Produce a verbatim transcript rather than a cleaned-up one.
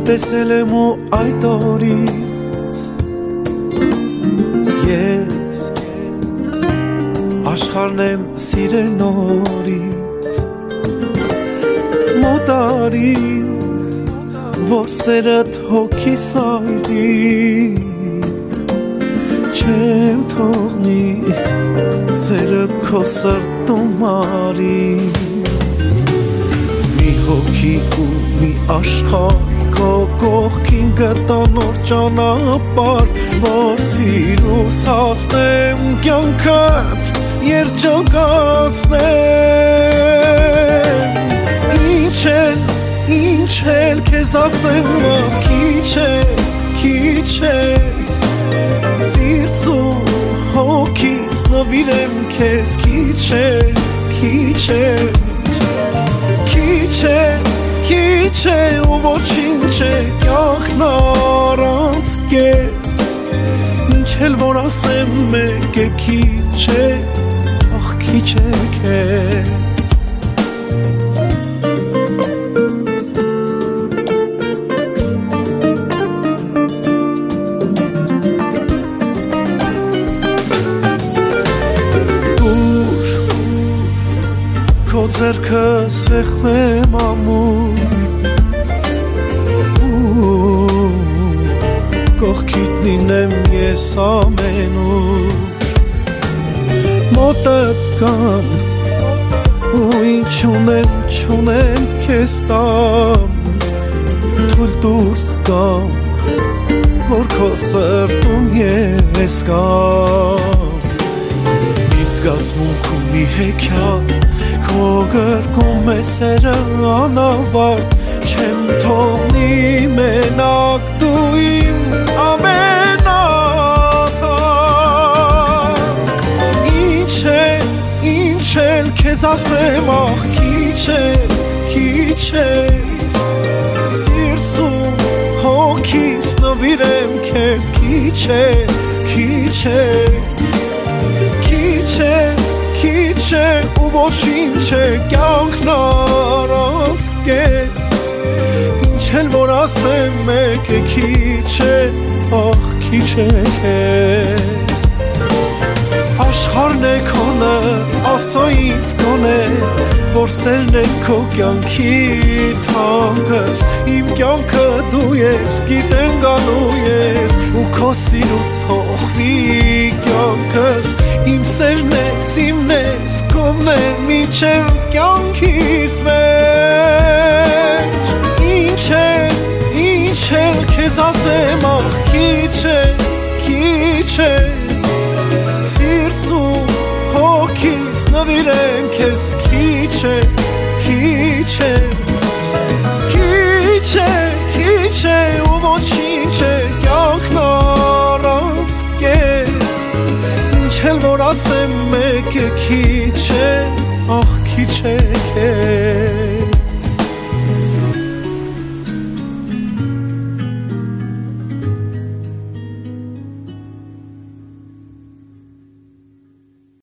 տեսել եմ ու այդ օրից ես աշխարհն եմ սիրել նորից մոտարի որ սերդ հոգիս այրի չեմ թողնի սերը քո սրտում արի մի հոգի ու մի աշխարհ քո կողքին գտա նոր ճանապարհ որ սիրուս հասնեմ կյանքդ երջանկացնեմ ինչ էլ ինչ էլ քեզ ասեմ քիչ է քիչ է սիրտս ու հոգիս նվիրեմ քեզ քիչ է քիչ է քիչ է քիչ է ու ոչինչ է կյանքն առանց քեզ ինչ էլ որ ասեմ մեկ է քիչ է ախ քիչ է քեզ քո ձեռքը սեղմեմ ամուր կողքիդ լինեմ ես ամենուր մոտդ կամ ու ինչ ունեմ չունեմ քեզ տամ թույլ դուրս կամ որ քո սրտում ես կամ մի զգացմունք ու մի հեքիաթ քո գրկում է սերը անավարտ չեմ թողնի մենակ դու իմ ամենաթանկ ինչ է ինչ էլ քեզ ասեմ ախ քիչ է քիչ է սիրտս ու հոգիս նվիրեմ քեզ քիչ է քիչ է քիչ է քիչ է ու ոչինչ է կյանքն առանց քեզ ինչ էլ որ ասեմ մեկ է քիչ է ախ քիչ է քեզ աշխարհն է քոնը ասո ինձ գոնե որ սերն է քո կյանքի թանկս իմ կյանքը դու ես գիտեմ գալու ես ու քո սիրուս փոխվի կյանքս իմ սերն ես իմն ես կոնն է մինչև կյանքիս վերջ ինչ է ինչ է քեզ ասեմ ախ քիչ է քիչ է սիրտս ու հոգիս նվիրեմ քեզ քիչ է քիչ է քիչ է քիչ է ու ոչինչ է կյանքն առանց քեզ ինչ էլ որ ասեմ մեկ է քիչ է ախ քիչ է քեզ